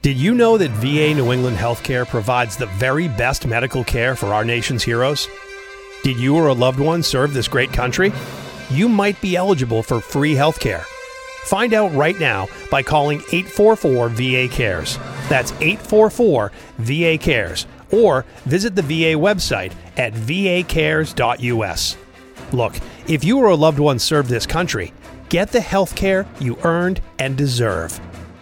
Did you know that VA New England Healthcare provides the very best medical care for our nation's heroes? Did you or a loved one serve this great country? You might be eligible for free healthcare. Find out right now by calling 844-VA-CARES. That's 844-VA-CARES. Or visit the VA website at vacares.us. Look, if you or a loved one served this country, get the health care you earned and deserve.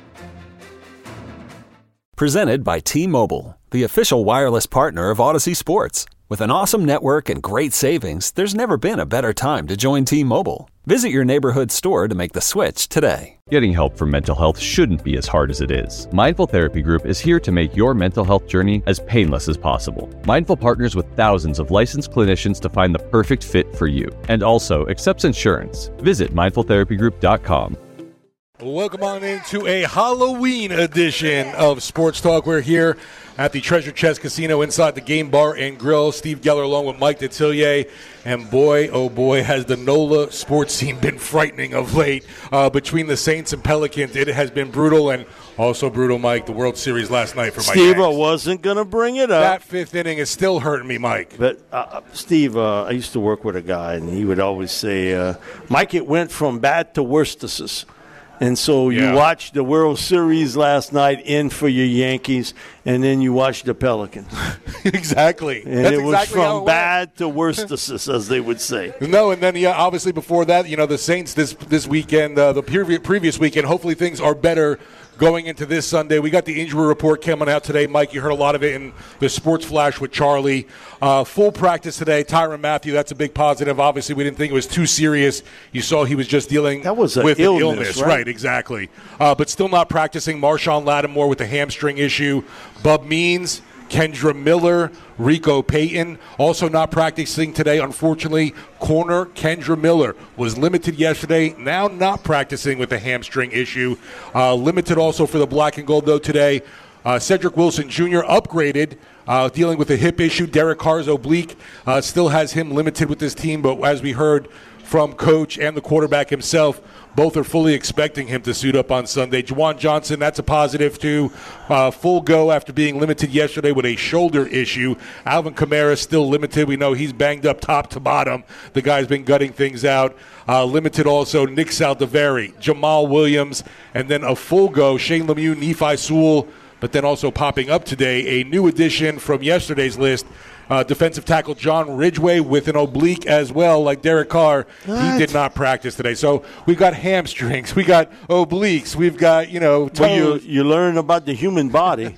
Presented by T-Mobile, the official wireless partner of Odyssey Sports. With an awesome network and great savings, there's never been a better time to join T-Mobile. Visit your neighborhood store to make the switch today. Getting help for mental health shouldn't be as hard as it is. Mindful Therapy Group is here to make your mental health journey as painless as possible. Mindful partners with thousands of licensed clinicians to find the perfect fit for you, and also accepts insurance. Visit mindfultherapygroup.com. Welcome on into a Halloween edition of Sports Talk. We're here at the Treasure Chest Casino inside the Game Bar and Grill. Steve Geller along with Mike Detillier. And boy, oh boy, has the NOLA sports scene been frightening of late. Between the Saints and Pelicans, it has been brutal. And also brutal, Mike, the World Series last night for my Steve, Yanks. I wasn't going to bring it up. That fifth inning is still hurting me, Mike. But, Steve, I used to work with a guy, and he would always say, Mike, it went from bad to worstest. And so you watched the World Series last night in for your Yankees, and then you watched the Pelicans. Exactly. And That's it was exactly from bad to worstest, as they would say. No, and then, obviously before that, the Saints this weekend, the previous weekend, hopefully things are better going into this Sunday. We got the injury report coming out today. Mike, you heard a lot of it in the Sports Flash with Charlie. Full practice today. Tyrann Mathieu, that's a big positive. Obviously, we didn't think it was too serious. You saw he was just dealing with an illness. Right, exactly. But still not practicing. Marshawn Lattimore with the hamstring issue. Bub Means, Kendra Miller, Rico Payton, also not practicing today, unfortunately. Corner Kendra Miller was limited yesterday, now not practicing with a hamstring issue. Limited also for the Black and Gold, though, today. Cedric Wilson Jr. upgraded, dealing with a hip issue. Derek Carr's oblique still has him limited with this team, but as we heard from Coach and the quarterback himself, both are fully expecting him to suit up on Sunday. Juwan Johnson, that's a positive, too. Full go after being limited yesterday with a shoulder issue. Alvin Kamara still limited. We know he's banged up top to bottom. The guy's been gutting things out. Limited also Nick Saldiveri, Jamal Williams, and then a full go, Shane Lemieux, Nephi Sewell, but then also popping up today, a new addition from yesterday's list, defensive tackle John Ridgeway with an oblique as well, like Derek Carr. What? He did not practice today. So we've got hamstrings, we got obliques, we've got, toes. Well, you learn about the human body,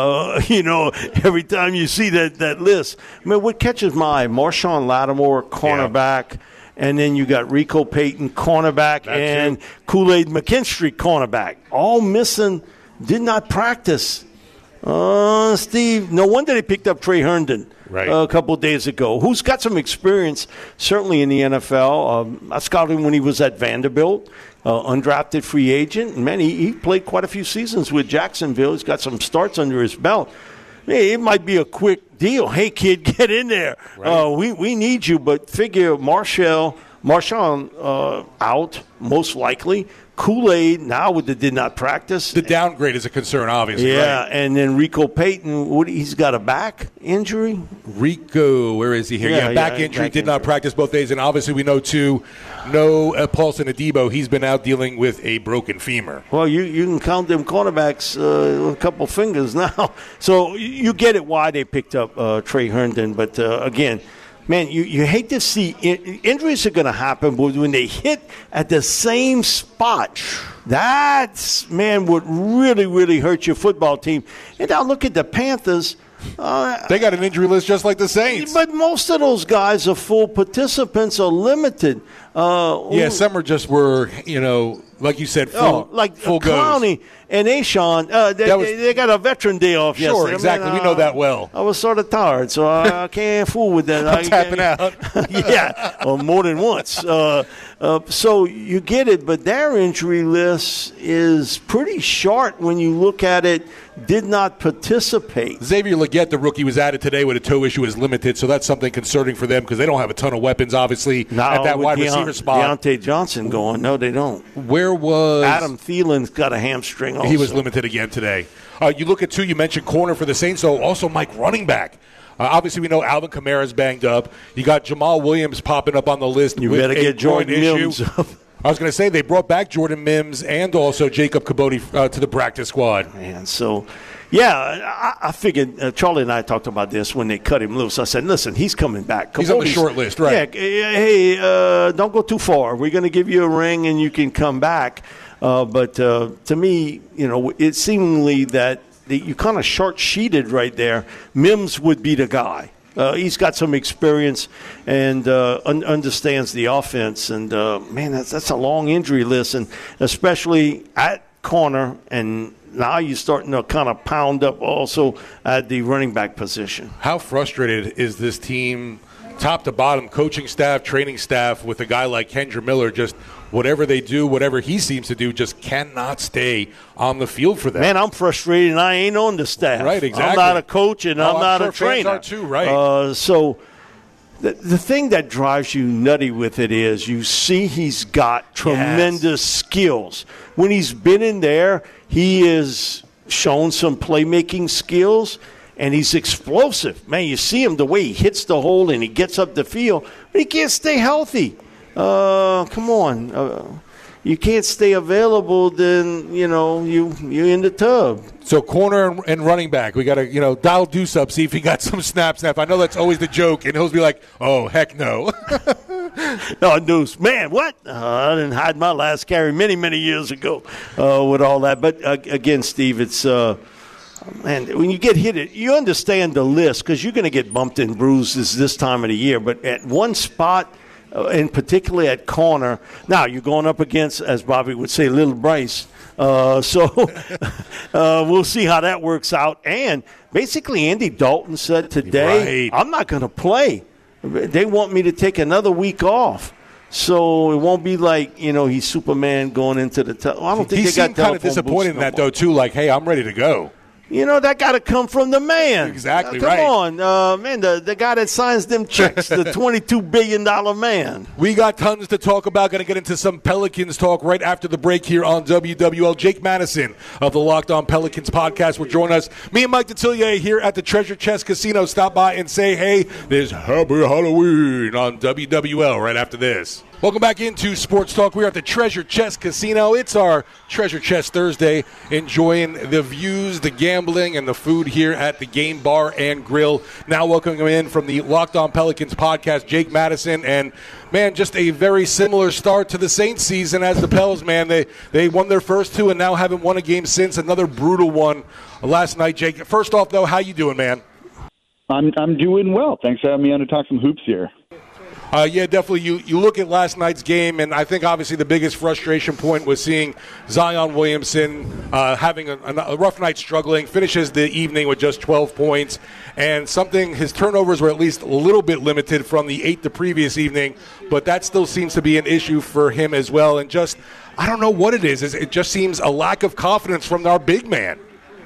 every time you see that list. I mean, what catches my eye, Marshawn Lattimore, cornerback. Yeah. And then you got Rico Payton, cornerback, and Kool-Aid McKinstry, cornerback. All missing, did not practice. Steve, no wonder they picked up Trey Herndon a couple of days ago, who's got some experience, certainly in the NFL. I scouted him when he was at Vanderbilt, undrafted free agent. Man, he played quite a few seasons with Jacksonville. He's got some starts under his belt. Hey, it might be a quick deal. Hey, kid, get in there. Right. We need you, but figure Marshawn out, most likely. Kool-Aid now did not practice. The downgrade is a concern, obviously. Yeah, right? And then Rico Payton, he's got a back injury? Rico, where is he here? Back injury, did not practice both days. And obviously we know, too, Paulson Adebo, he's been out dealing with a broken femur. Well, you can count them cornerbacks with a couple fingers now. So you get it why they picked up Trey Herndon. But, again, man, you hate to see injuries are going to happen, but when they hit at the same spot, that's, man, would really, really hurt your football team. And now look at the Panthers. They got an injury list just like the Saints. But most of those guys are full participants or limited. Some are just were, like you said, full Clowney and Ashawn. They got a veteran day off yesterday. Sure, exactly. We know that well. I was sort of tired, so I can't fool with that. I'm tapping out. More than once. So you get it, but their injury list is pretty short when you look at it. Did not participate. Xavier Legette, the rookie, was added today with a toe issue, is limited, so that's something concerning for them because they don't have a ton of weapons, obviously, at that wide receiver spot. Deontay Johnson going. No, they don't. Where was Adam Thielen's got a hamstring also. He was limited again today. You look at, too, you mentioned corner for the Saints, so also Mike running back. Obviously, we know Alvin Kamara's banged up. You got Jamal Williams popping up on the list. You better get Jordan Mims up. I was going to say they brought back Jordan Mims and also Jacob Cabote to the practice squad. Man, so, yeah, I figured Charlie and I talked about this when they cut him loose. I said, listen, he's coming back. He's on the short list, right? Yeah, hey, don't go too far. We're going to give you a ring and you can come back. But to me, it's seemingly that you kind of short-sheeted right there. Mims would be the guy. He's got some experience and understands the offense. And, man, that's a long injury list, and especially at corner. And now you're starting to kind of pound up also at the running back position. How frustrated is this team, top to bottom, coaching staff, training staff, with a guy like Kendre Miller, just whatever they do, whatever he seems to do, just cannot stay on the field for them. Man, I'm frustrated, and I ain't on the staff. Right, exactly. I'm not a coach, and I'm not a trainer. Fans are too, right. So the thing that drives you nutty with it is you see he's got tremendous skills. When he's been in there, he has shown some playmaking skills, and he's explosive. Man, you see him the way he hits the hole and he gets up the field, but he can't stay healthy. Come on. You can't stay available, then, you're in the tub. So corner and running back, we got to, dial Deuce up, see if he got some snaps. I know that's always the joke, and he'll be like, oh, heck no. No, Deuce, man, what? I didn't hide my last carry many, many years ago with all that. But, again, Steve, it's man, when you get hit, you understand the list because you're going to get bumped and bruises this time of the year. But at one spot, and particularly at corner. Now, you're going up against, as Bobby would say, Little Bryce. So we'll see how that works out. And basically, Andy Dalton said today, I'm not going to play. They want me to take another week off. So it won't be like, he's Superman going into the I don't think he seemed kind of disappointed in that, though, too. Like, hey, I'm ready to go. That got to come from the man. Exactly right. Come on, man, the guy that signs them checks, the $22 billion man. We got tons to talk about. Going to get into some Pelicans talk right after the break here on WWL. Jake Madison of the Locked On Pelicans podcast will join us. Me and Mike Detillier here at the Treasure Chest Casino. Stop by and say, hey, there's Happy Halloween on WWL right after this. Welcome back into Sports Talk. We're at the Treasure Chest Casino. It's our Treasure Chest Thursday, enjoying the views, the gambling, and the food here at the Game Bar and Grill. Now welcoming in from the Locked On Pelicans podcast, Jake Madison. And, man, just a very similar start to the Saints season as the Pels, man. They won their first two and now haven't won a game since. Another brutal one last night, Jake. First off, though, how you doing, man? I'm doing well. Thanks for having me on to talk some hoops here. Yeah, definitely. You look at last night's game, and I think obviously the biggest frustration point was seeing Zion Williamson having a rough night, struggling, finishes the evening with just 12 points, and his turnovers were at least a little bit limited from the 8 the previous evening, but that still seems to be an issue for him as well. And just, I don't know what it is. It just seems a lack of confidence from our big man.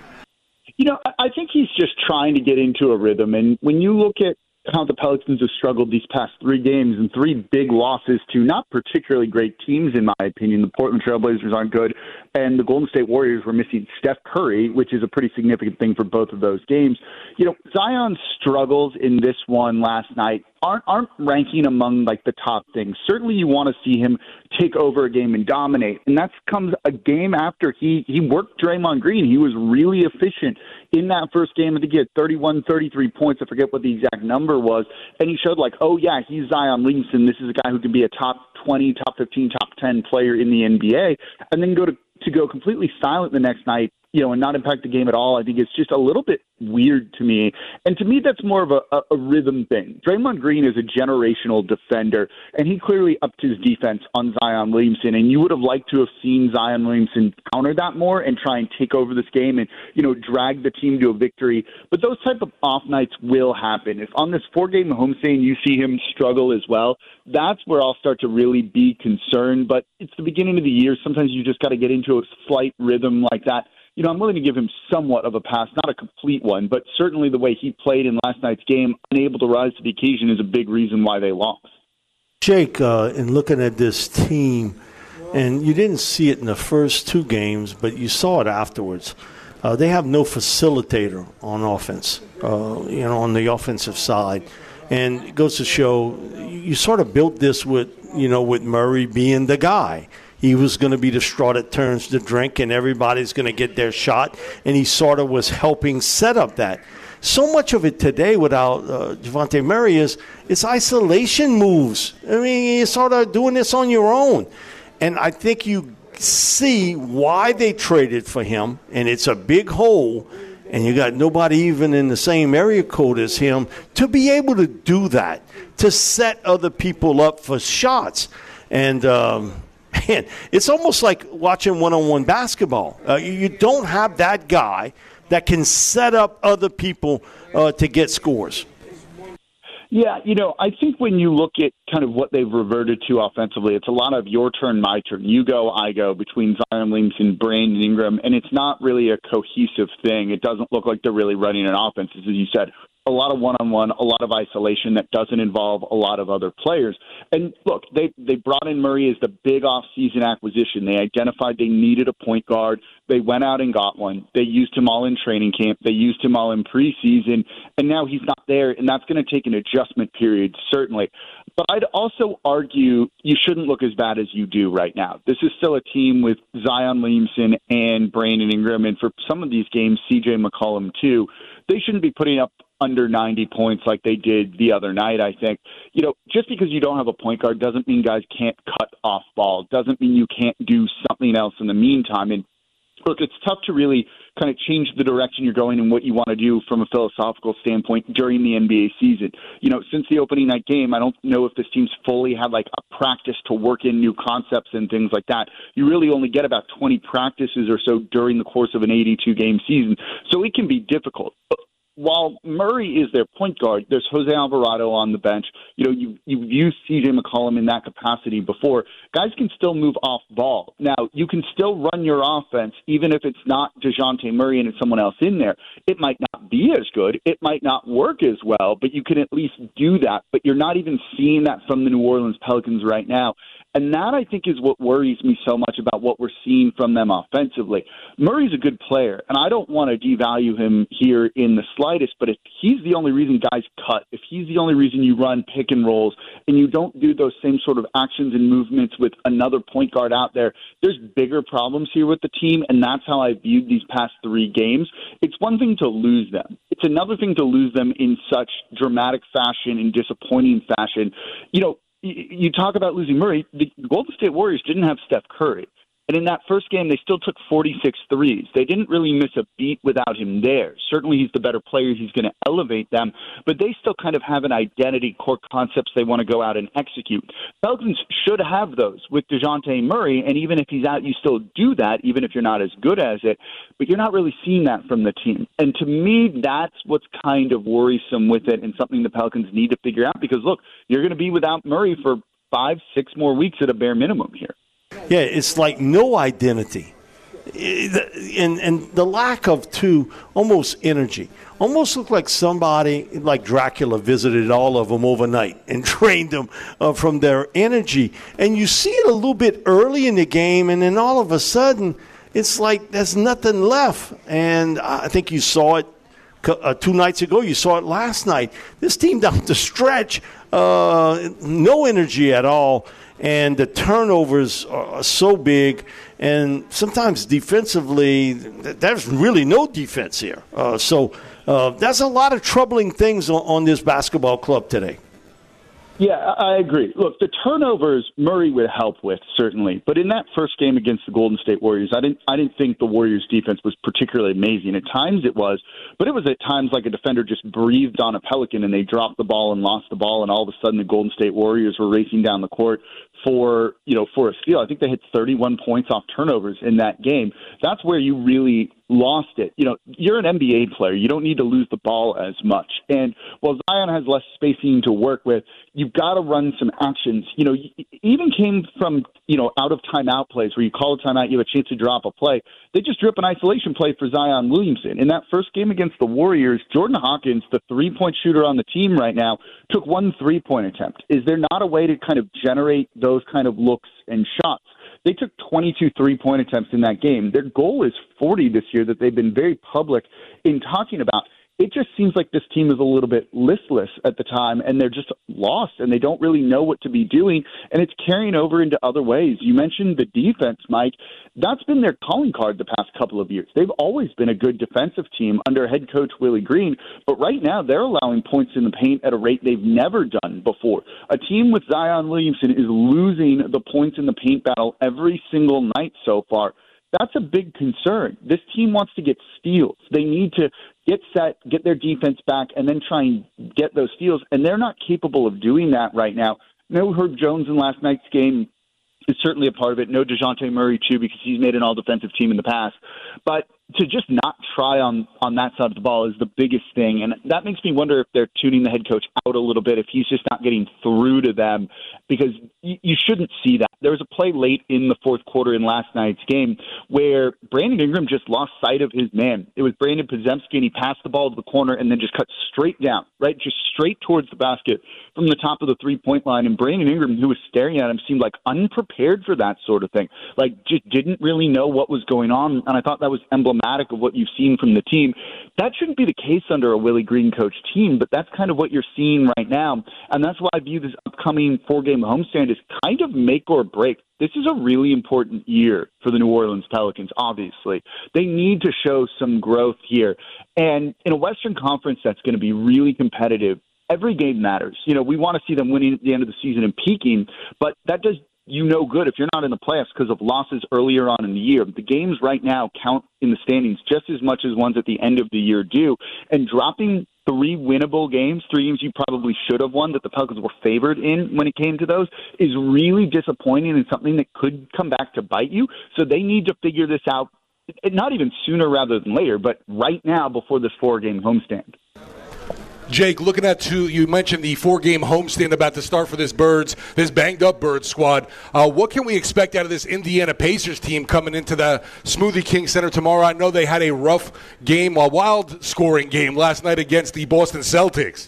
I think he's just trying to get into a rhythm, and when you look at how the Pelicans have struggled these past 3 games and 3 big losses to not particularly great teams, in my opinion. The Portland Trailblazers aren't good, and the Golden State Warriors were missing Steph Curry, which is a pretty significant thing for both of those games. Zion's struggles in this one last night aren't ranking among the top things. Certainly you want to see him take over a game and dominate, and that comes a game after he worked Draymond Green. He was really efficient in that first game. I think he had 31, 33 points. I forget what the exact number was, and he showed he's Zion Williamson. This is a guy who could be a top 20, top 15, top 10 player in the NBA, and then go completely silent the next night, and not impact the game at all. I think it's just a little bit weird to me. And to me, that's more of a rhythm thing. Draymond Green is a generational defender, and he clearly upped his defense on Zion Williamson. And you would have liked to have seen Zion Williamson counter that more and try and take over this game and, drag the team to a victory. But those type of off nights will happen. If on this 4-game homestand you see him struggle as well, that's where I'll start to really be concerned. But it's the beginning of the year. Sometimes you just got to get into a slight rhythm like that. I'm willing to give him somewhat of a pass, not a complete one, but certainly the way he played in last night's game, unable to rise to the occasion, is a big reason why they lost. Jake, in looking at this team, and you didn't see it in the first 2 games, but you saw it afterwards. They have no facilitator on offense, on the offensive side. And it goes to show you sort of built this with Murray being the guy. He was going to be the straw that turns the drink, and everybody's going to get their shot. And he sort of was helping set up that. So much of it today without Dejounte Murray is it's isolation moves. I mean, you're sort of doing this on your own. And I think you see why they traded for him, and it's a big hole, and you got nobody even in the same area code as him to be able to do that, to set other people up for shots. And, man, it's almost like watching one-on-one basketball. You don't have that guy that can set up other people to get scores. Yeah, I think when you look at kind of what they've reverted to offensively, it's a lot of your turn, my turn. You go, I go between Zion Williamson, Brandon Ingram, and it's not really a cohesive thing. It doesn't look like they're really running an offense. As you said, a lot of one-on-one, a lot of isolation that doesn't involve a lot of other players. And look, they brought in Murray as the big off-season acquisition. They identified they needed a point guard. They went out and got one. They used him all in training camp. They used him all in preseason. And now he's not there, and that's going to take an adjustment period, certainly. But I'd also argue you shouldn't look as bad as you do right now. This is still a team with Zion Williamson and Brandon Ingram, and for some of these games, C.J. McCollum too. They shouldn't be putting up under 90 points like they did the other night, I think. Just because you don't have a point guard doesn't mean guys can't cut off ball. Doesn't mean you can't do something else in the meantime. And look, it's tough to really kind of change the direction you're going and what you want to do from a philosophical standpoint during the NBA season. Since the opening night game, I don't know if this team's fully had like a practice to work in new concepts and things like that. You really only get about 20 practices or so during the course of an 82-game season. So it can be difficult. While Murray is their point guard, there's Jose Alvarado on the bench. You've used C.J. McCollum in that capacity before. Guys can still move off ball. Now, you can still run your offense, even if it's not Dejounte Murray and it's someone else in there. It might not be as good. It might not work as well, but you can at least do that. But you're not even seeing that from the New Orleans Pelicans right now. And that, I think, is what worries me so much about what we're seeing from them offensively. Murray's a good player, and I don't want to devalue him here in the slightest, but if he's the only reason guys cut, if he's the only reason you run pick and rolls, and you don't do those same sort of actions and movements with another point guard out there, there's bigger problems here with the team, and that's how I viewed these past 3 games. It's one thing to lose them. It's another thing to lose them in such dramatic fashion and disappointing fashion. You talk about losing Murray. The Golden State Warriors didn't have Steph Curry. And in that first game, they still took 46 threes. They didn't really miss a beat without him there. Certainly he's the better player. He's going to elevate them. But they still kind of have an identity, core concepts they want to go out and execute. Pelicans should have those with Dejounte Murray. And even if he's out, you still do that, even if you're not as good as it. But you're not really seeing that from the team. And to me, that's what's kind of worrisome with it and something the Pelicans need to figure out. Because, look, you're going to be without Murray for 5-6 more weeks at a bare minimum here. Yeah, it's like no identity. And the lack of, almost energy. Almost looked like somebody, like Dracula, visited all of them overnight and trained them from their energy. And you see it a little bit early in the game, and then all of a sudden, it's like there's nothing left. And I think you saw it 2 nights ago. You saw it last night. This team down the stretch, no energy at all. And the turnovers are so big, and sometimes defensively, there's really no defense here. So that's a lot of troubling things on this basketball club today. Yeah, I agree. Look, the turnovers Murray would help with, certainly. But in that first game against the Golden State Warriors, I didn't think the Warriors' defense was particularly amazing. At times it was, but it was at times like a defender just breathed on a Pelican and they dropped the ball and lost the ball, and all of a sudden the Golden State Warriors were racing down the court for a steal. I think they hit 31 points off turnovers in that game. That's where you really lost it. You're an NBA player. You don't need to lose the ball as much. And while Zion has less spacing to work with, you've got to run some actions. Even came from, out of timeout plays where you call a timeout, you have a chance to drop a play. They just drew up an isolation play for Zion Williamson. In that first game against the Warriors, Jordan Hawkins, the 3-point shooter on the team right now, took 1 3-point attempt. Is there not a way to kind of generate those kind of looks and shots? They took 22 3-point attempts in that game. Their goal is 40 this year that they've been very public in talking about. It just seems like this team is a little bit listless at the time, and they're just lost, and they don't really know what to be doing, and it's carrying over into other ways. You mentioned the defense, Mike. That's been their calling card the past couple of years. They've always been a good defensive team under head coach Willie Green, but right now they're allowing points in the paint at a rate they've never done before. A team with Zion Williamson is losing the points in the paint battle every single night so far. That's a big concern. This team wants to get steals. They need to get set, get their defense back, and then try and get those steals, and they're not capable of doing that right now. No Herb Jones in last night's game is certainly a part of it. No DeJounte Murray, too, because he's made an all-defensive team in the past. But to just not try on that side of the ball is the biggest thing, and that makes me wonder if they're tuning the head coach out a little bit, if he's just not getting through to them, because you shouldn't see that. There was a play late in the fourth quarter in last night's game where Brandon Ingram just lost sight of his man. It was Brandon Podziemski, and he passed the ball to the corner and then just cut straight down, right, just straight towards the basket from the top of the three-point line, and Brandon Ingram, who was staring at him, seemed like unprepared for that sort of thing, like just didn't really know what was going on, and I thought that was emblematic of what you've seen from the team. That shouldn't be the case under a Willie Green coach team, but that's kind of what you're seeing right now, and that's why I view this upcoming 4-game homestand as kind of make or break. This is a really important year for the New Orleans Pelicans, obviously. They need to show some growth here, and in a Western Conference that's going to be really competitive, every game matters. You know, we want to see them winning at the end of the season and peaking, but that does you no good if you're not in the playoffs because of losses earlier on in the year. The games right now count in the standings just as much as ones at the end of the year do. And dropping 3 winnable games, 3 games you probably should have won that the Pelicans were favored in when it came to those, is really disappointing and something that could come back to bite you. So they need to figure this out, not even sooner rather than later, but right now before this 4-game homestand. Jake, looking at you mentioned the 4-game homestand about to start for this banged-up Birds squad. What can we expect out of this Indiana Pacers team coming into the Smoothie King Center tomorrow? I know they had a rough game, a wild-scoring game last night against the Boston Celtics.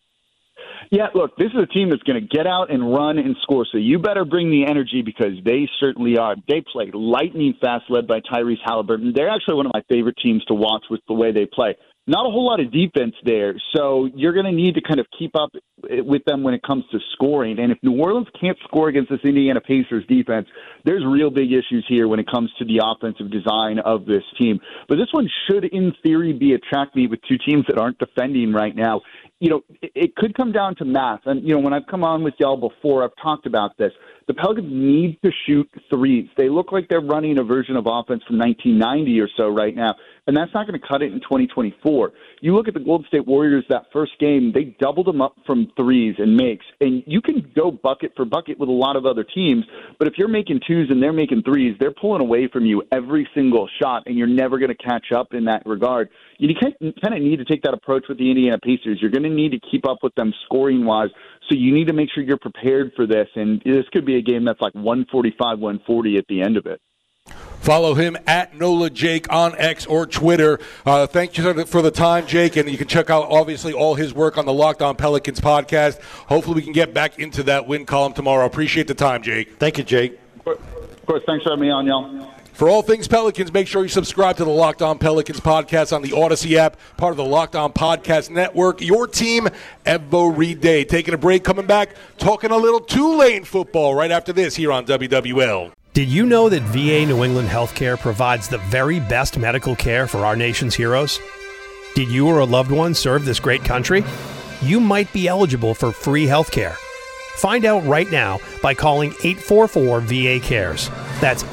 Yeah, look, this is a team that's going to get out and run and score, so you better bring the energy because they certainly are. They play lightning fast, led by Tyrese Halliburton. They're actually one of my favorite teams to watch with the way they play. Not a whole lot of defense there, so you're going to need to kind of keep up with them when it comes to scoring. And if New Orleans can't score against this Indiana Pacers defense, there's real big issues here when it comes to the offensive design of this team. But this one should, in theory, be a track meet with 2 teams that aren't defending right now. You know, it could come down to math. And, you know, when I've come on with y'all before, I've talked about this. The Pelicans need to shoot threes. They look like they're running a version of offense from 1990 or so right now, and that's not going to cut it in 2024. You look at the Golden State Warriors, that first game, they doubled them up from threes and makes, and you can go bucket for bucket with a lot of other teams, but if you're making twos and they're making threes, they're pulling away from you every single shot, and you're never going to catch up in that regard. You kind of need to take that approach with the Indiana Pacers. You're going to need to keep up with them scoring-wise, so you need to make sure you're prepared for this, and this could be a game that's like 145-140 at the end of it. Follow him at NOLA Jake on X or Twitter. Thank you for the time, Jake, and you can check out, obviously, all his work on the Locked On Pelicans podcast. Hopefully we can get back into that win column tomorrow. Appreciate the time, Jake. Thank you, Jake. Of course, thanks for having me on, y'all. For all things Pelicans, make sure you subscribe to the Locked On Pelicans podcast on the Odyssey app, part of the Locked On Podcast Network. Your team every day. Taking a break, coming back, talking a little Tulane football right after this here on WWL. Did you know that VA New England Healthcare provides the very best medical care for our nation's heroes? Did you or a loved one serve this great country? You might be eligible for free healthcare. Find out right now by calling 844-VA-CARES. That's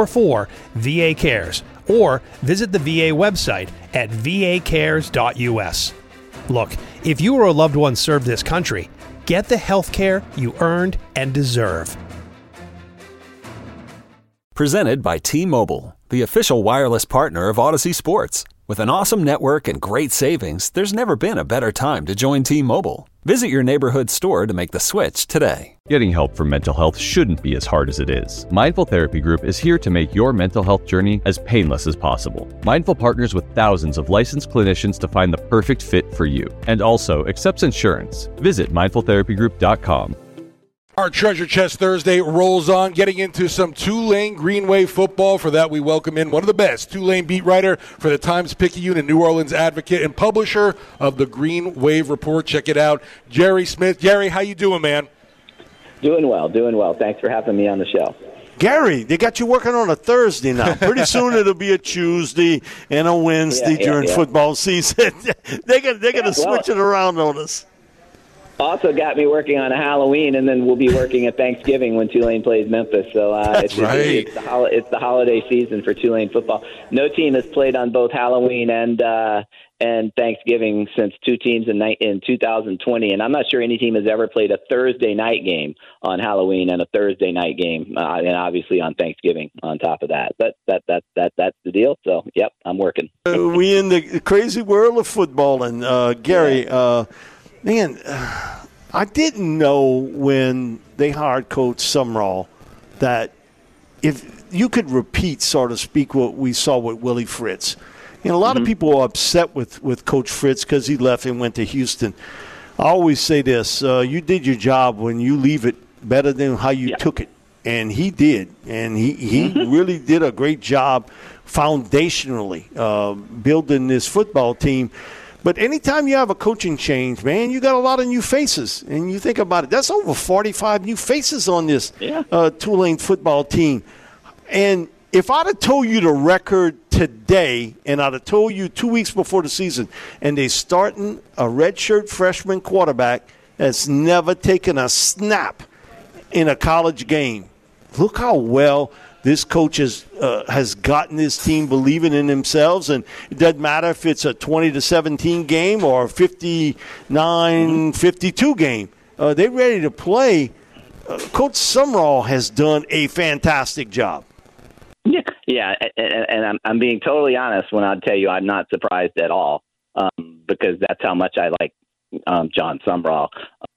844-VA-CARES. Or visit the VA website at vacares.us. Look, if you or a loved one served this country, get the health care you earned and deserve. Presented by T-Mobile, the official wireless partner of Odyssey Sports. With an awesome network and great savings, there's never been a better time to join T-Mobile. Visit your neighborhood store to make the switch today. Getting help for mental health shouldn't be as hard as it is. Mindful Therapy Group is here to make your mental health journey as painless as possible. Mindful partners with thousands of licensed clinicians to find the perfect fit for you, and also accepts insurance. Visit mindfultherapygroup.com. Our Treasure Chest Thursday rolls on, getting into some Tulane Green Wave football. For that, we welcome in one of the best, Tulane beat writer for the Times-Picayune and New Orleans Advocate and publisher of the Green Wave Report. Check it out, Jerry Smith. Jerry, how you doing, man? Doing well. Thanks for having me on the show. Gary, they got you working on a Thursday now. Pretty soon it'll be a Tuesday and a Wednesday during football season. They're gonna switch it around on us. Also got me working on a Halloween, and then we'll be working at Thanksgiving when Tulane plays Memphis. So it's the holiday season for Tulane football. No team has played on both Halloween and Thanksgiving since two teams in 2020, and I'm not sure any team has ever played a Thursday night game on Halloween and a Thursday night game, and obviously on Thanksgiving on top of that. But that's the deal. So yep, I'm working. We in the crazy world of football, and Gary. Man, I didn't know when they hired Coach Sumrall that if you could repeat, so to speak, what we saw with Willie Fritz. You know, a lot of people are upset with Coach Fritz because he left and went to Houston. I always say this, you did your job when you leave it better than how you took it. And he did. And he really did a great job foundationally building this football team. But anytime you have a coaching change, man, you got a lot of new faces. And you think about it, that's over 45 new faces on this Tulane football team. And if I'd have told you the record today and I'd have told you 2 weeks before the season and they're starting a redshirt freshman quarterback that's never taken a snap in a college game, look how well this coach has gotten this team believing in themselves, and it doesn't matter if it's a 20-17 game or a 59-52 game. They're ready to play. Coach Sumrall has done a fantastic job. Yeah, and I'm being totally honest when I tell you I'm not surprised at all because that's how much I like John Sumrall.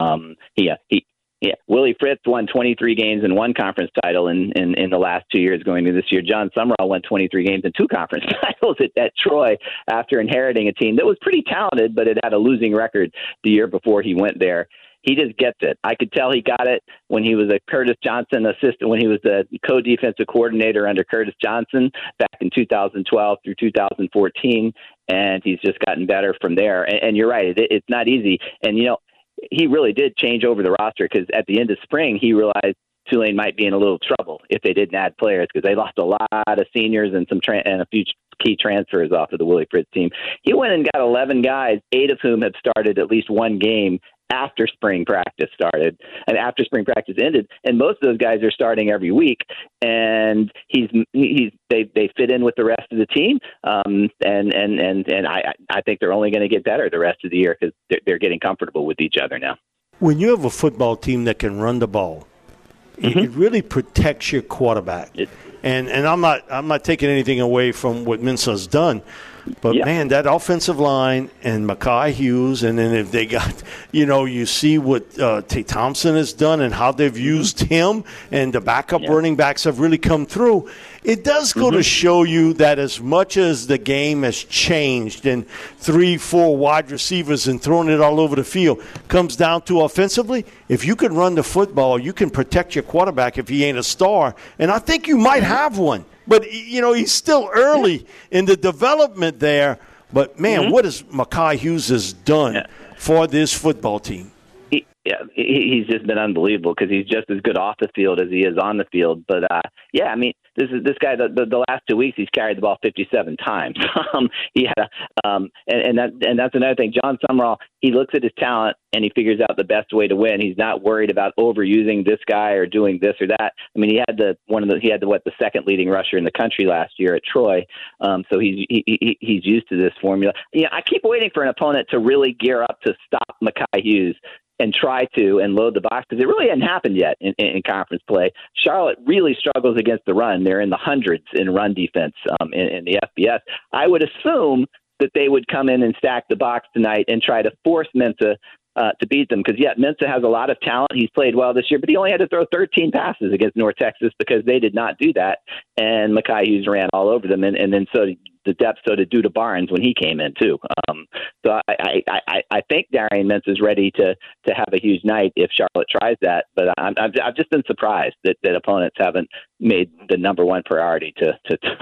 Willie Fritz won 23 games and one conference title in the last 2 years going into this year. John Sumrall won 23 games and two conference titles at Troy after inheriting a team that was pretty talented, but it had a losing record the year before he went there. He just gets it. I could tell he got it when he was a Curtis Johnson assistant, when he was the co-defensive coordinator under Curtis Johnson back in 2012 through 2014, and he's just gotten better from there. And you're right, it's not easy. And, you know, he really did change over the roster because at the end of spring, he realized Tulane might be in a little trouble if they didn't add players because they lost a lot of seniors and and a few key transfers off of the Willie Fritz team. He went and got 11 guys, 8 of whom have started at least one game after spring practice started and after spring practice ended, and most of those guys are starting every week. And they fit in with the rest of the team, and I think they're only going to get better the rest of the year because they're getting comfortable with each other now. When you have a football team that can run the ball, it really protects your quarterback. And I'm not taking anything away from what Mensah's done. But, man, that offensive line and Mekhi Hughes, and then if they got, you see what Tate Thompson has done and how they've used him, and the backup running backs have really come through. It does go to show you that as much as the game has changed and 3-4 wide receivers and throwing it all over the field comes down to offensively, if you can run the football, you can protect your quarterback if he ain't a star. And I think you might have one. But, he's still early in the development there. But, man, what has Mekhi Hughes has done for this football team? He's just been unbelievable because he's just as good off the field as he is on the field. But, this guy, the last 2 weeks, he's carried the ball 57 times. He had and that's another thing. John Sumrall, he looks at his talent and he figures out the best way to win. He's not worried about overusing this guy or doing this or that. I mean, he had the second leading rusher in the country last year at Troy. So he's used to this formula. I keep waiting for an opponent to really gear up to stop Mekhi Hughes and try to and load the box because it really hadn't happened yet in conference play. Charlotte really struggles against the run. They're in the hundreds in run defense in the FBS. I would assume that they would come in and stack the box tonight and try to force Mensah to beat them because, Mensah has a lot of talent. He's played well this year, but he only had to throw 13 passes against North Texas because they did not do that, and Mekhi Hughes ran all over them, and then so the depth, so did Duda Barnes when he came in, too. So I think Darian Mintz is ready to have a huge night if Charlotte tries that. But I've just been surprised that opponents haven't made the number one priority to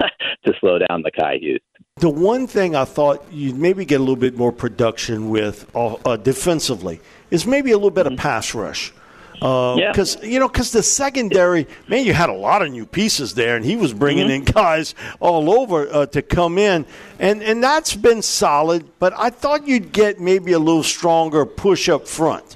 slow down Mekhi Hughes. The one thing I thought you'd maybe get a little bit more production with defensively is maybe a little bit of pass rush. Because the secondary, man, you had a lot of new pieces there, and he was bringing in guys all over to come in, and that's been solid. But I thought you'd get maybe a little stronger push up front.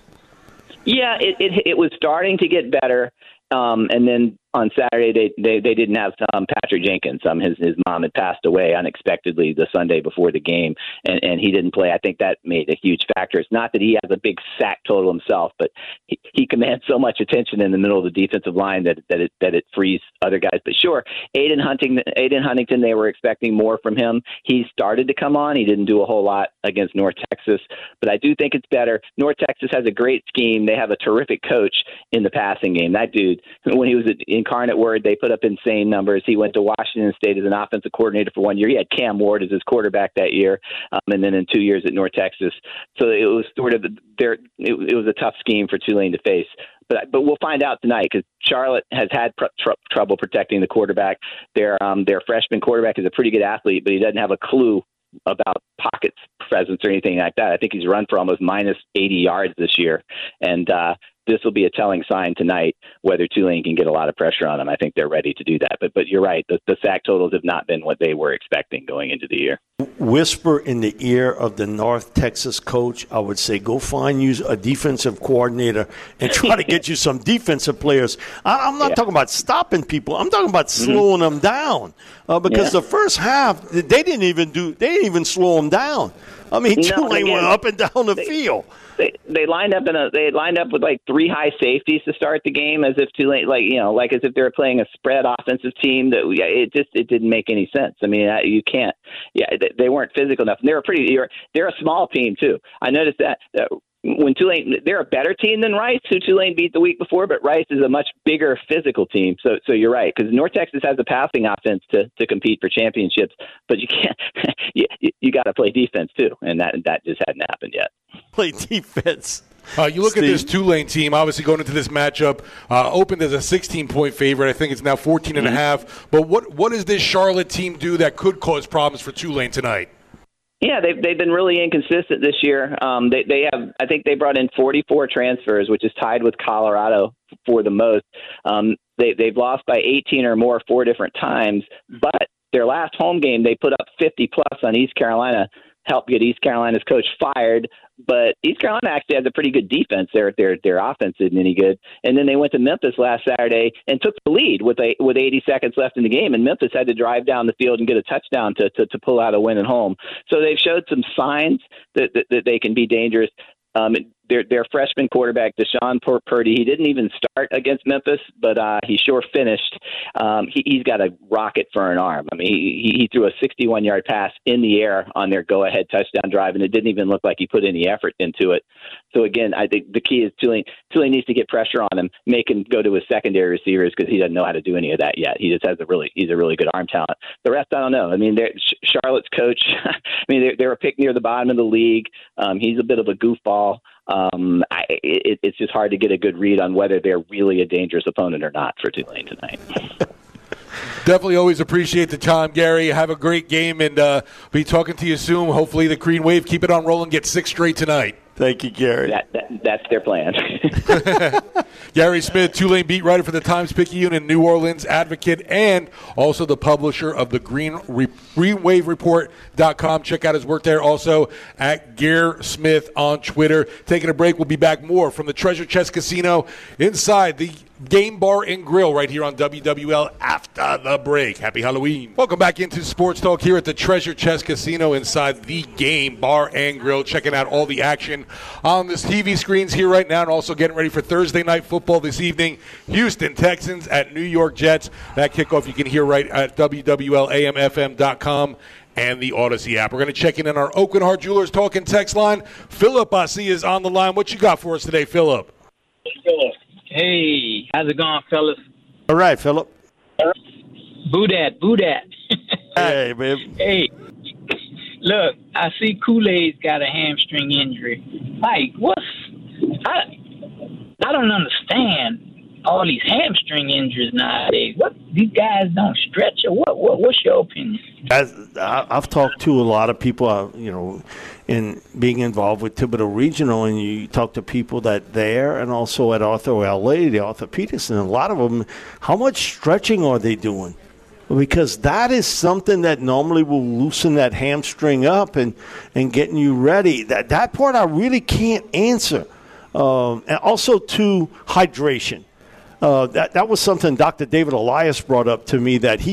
Yeah, it was starting to get better, and then on Saturday they didn't have Patrick Jenkins. His mom had passed away unexpectedly the Sunday before the game, and he didn't play. I think that made a huge factor. It's not that he has a big sack total himself, but he commands so much attention in the middle of the defensive line that it frees other guys. But sure, Aiden Huntington, they were expecting more from him. He started to come on. He didn't do a whole lot against North Texas, but I do think it's better. North Texas has a great scheme. They have a terrific coach in the passing game. That dude, when he was at Incarnate Word, they put up insane numbers. He went to Washington State as an offensive coordinator for 1 year. He had Cam Ward as his quarterback that year, and then in 2 years at North Texas. So it was sort of it was a tough scheme for Tulane to face. But we'll find out tonight because Charlotte has had trouble protecting the quarterback. Their freshman quarterback is a pretty good athlete, but he doesn't have a clue about pockets presence or anything like that. I think he's run for almost minus 80 yards this year. And this will be a telling sign tonight whether Tulane can get a lot of pressure on them. I think they're ready to do that. But you're right. The sack totals have not been what they were expecting going into the year. Whisper in the ear of the North Texas coach, I would say go find you a defensive coordinator and try to get you some defensive players. I'm not talking about stopping people. I'm talking about slowing them down because the first half they didn't even slow them down. I mean, Tulane went up and down the field. They lined up with like three high safeties to start the game, as if Tulane, like as if they were playing a spread offensive team. It didn't make any sense. I mean, you can't. Yeah, they weren't physical enough. And they're a small team too. I noticed that. When Tulane, they're a better team than Rice, who Tulane beat the week before, but Rice is a much bigger physical team. So you're right, because North Texas has a passing offense to compete for championships, but you can't. You got to play defense too, and that just hadn't happened yet. Play defense. You look at this Tulane team, obviously going into this matchup, opened as a 16-point favorite. I think it's now 14.5. But what does this Charlotte team do that could cause problems for Tulane tonight? Yeah, they've been really inconsistent this year. I think they brought in 44 transfers, which is tied with Colorado for the most. They've lost by 18 or more 4 different times, but their last home game they put up 50 plus on East Carolina, helped get East Carolina's coach fired. But East Carolina actually has a pretty good defense. Their offense isn't any good. And then they went to Memphis last Saturday and took the lead with 80 seconds left in the game. And Memphis had to drive down the field and get a touchdown to pull out a win at home. So they've showed some signs that they can be dangerous. Their freshman quarterback, Deshaun Purdy, he didn't even start against Memphis, but he sure finished. He's got a rocket for an arm. I mean, he threw a 61-yard pass in the air on their go-ahead touchdown drive, and it didn't even look like he put any effort into it. So, again, I think the key is Tulane needs to get pressure on him, make him go to his secondary receivers because he doesn't know how to do any of that yet. He just has he's a really good arm talent. The rest, I don't know. I mean, Charlotte's coach, I mean, they're a pick near the bottom of the league. He's a bit of a goofball. It's just hard to get a good read on whether they're really a dangerous opponent or not for Tulane tonight. Definitely always appreciate the time, Gary. Have a great game, and be talking to you soon. Hopefully the Green Wave keep it on rolling, get 6 straight tonight. Thank you, Gary. That's their plan. Gary Smith, Tulane beat writer for the Times-Picayune and New Orleans Advocate, and also the publisher of the GreenWaveReport.com. Check out his work there. Also at Gear Smith on Twitter. Taking a break. We'll be back more from the Treasure Chest Casino inside the Game Bar and Grill right here on WWL after the break. Happy Halloween. Welcome back into Sports Talk here at the Treasure Chest Casino inside the Game Bar and Grill. Checking out all the action on the TV screens here right now, and also getting ready for Thursday night football this evening. Houston Texans at New York Jets. That kickoff you can hear right at WWLAMFM.com and the Odyssey app. We're going to check in on our Oakland Heart Jewelers talking text line. Philip, I see, is on the line. What you got for us today, Philip? Hey, how's it going, fellas? All right, Philip. Boo dat. Hey, babe. Hey, Look, I see Kool-Aid's got a hamstring injury. Mike, I don't understand all these hamstring injuries nowadays. What, these guys don't stretch, or what? What's your opinion? I've talked to a lot of people, in being involved with Thibodeau Regional, and you talk to people that there and also at Arthur LA, the orthopedists, and a lot of them, how much stretching are they doing? Because that is something that normally will loosen that hamstring up and getting you ready. That part I really can't answer. And also to hydration. That was something Dr. David Elias brought up to me, that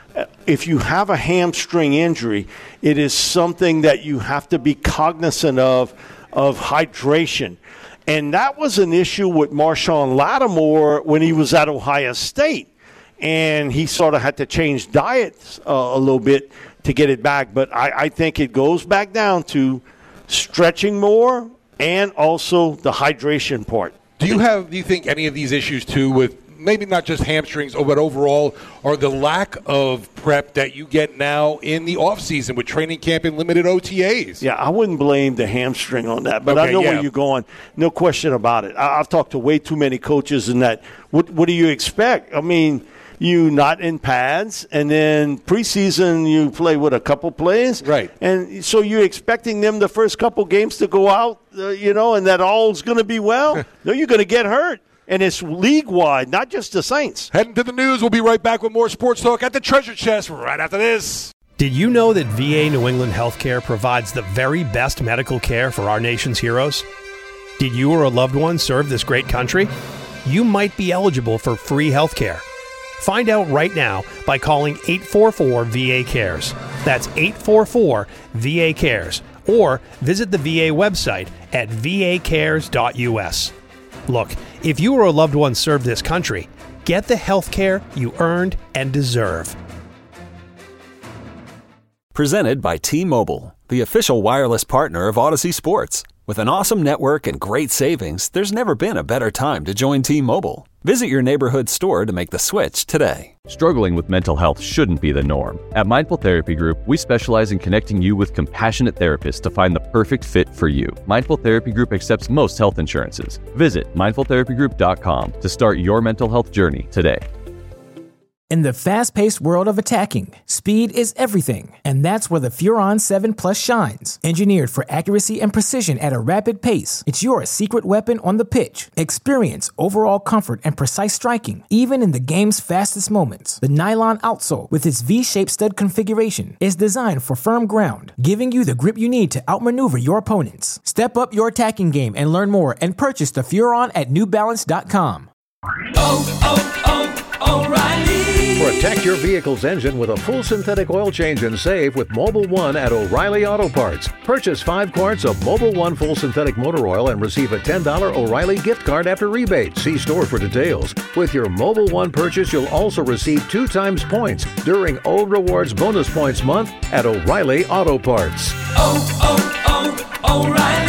if you have a hamstring injury, it is something that you have to be cognizant of hydration. And that was an issue with Marshawn Lattimore when he was at Ohio State. And he sort of had to change diets a little bit to get it back. But I think it goes back down to stretching more and also the hydration part. Do you think any of these issues, too, with maybe not just hamstrings, but overall, are the lack of prep that you get now in the offseason with training camp and limited OTAs? Yeah, I wouldn't blame the hamstring on that, but okay, I know where you're going. No question about it. I've talked to way too many coaches in that. What do you expect? I mean, you not in pads, and then preseason you play with a couple plays. Right. And so you're expecting them the first couple games to go out, and that all's going to be well? No, you're going to get hurt. And it's league-wide, not just the Saints. Heading to the news. We'll be right back with more sports talk at the Treasure Chest right after this. Did you know that VA New England Healthcare provides the very best medical care for our nation's heroes? Did you or a loved one serve this great country? You might be eligible for free healthcare. Find out right now by calling 844-VA-CARES. That's 844-VA-CARES. Or visit the VA website at vacares.us. Look, if you or a loved one served this country, get the health care you earned and deserve. Presented by T-Mobile, the official wireless partner of Odyssey Sports. With an awesome network and great savings, there's never been a better time to join T-Mobile. Visit your neighborhood store to make the switch today. Struggling with mental health shouldn't be the norm. At Mindful Therapy Group, we specialize in connecting you with compassionate therapists to find the perfect fit for you. Mindful Therapy Group accepts most health insurances. Visit mindfultherapygroup.com to start your mental health journey today. In the fast-paced world of attacking, speed is everything, and that's where the Furon 7 Plus shines. Engineered for accuracy and precision at a rapid pace, it's your secret weapon on the pitch. Experience overall comfort and precise striking, even in the game's fastest moments. The nylon outsole, with its V-shaped stud configuration, is designed for firm ground, giving you the grip you need to outmaneuver your opponents. Step up your attacking game and learn more, and purchase the Furon at newbalance.com. O'Reilly. Protect your vehicle's engine with a full synthetic oil change and save with Mobil 1 at O'Reilly Auto Parts. Purchase 5 quarts of Mobil 1 full synthetic motor oil and receive a $10 O'Reilly gift card after rebate. See store for details. With your Mobil 1 purchase, you'll also receive 2 times points during O Rewards Bonus Points Month at O'Reilly Auto Parts. O'Reilly.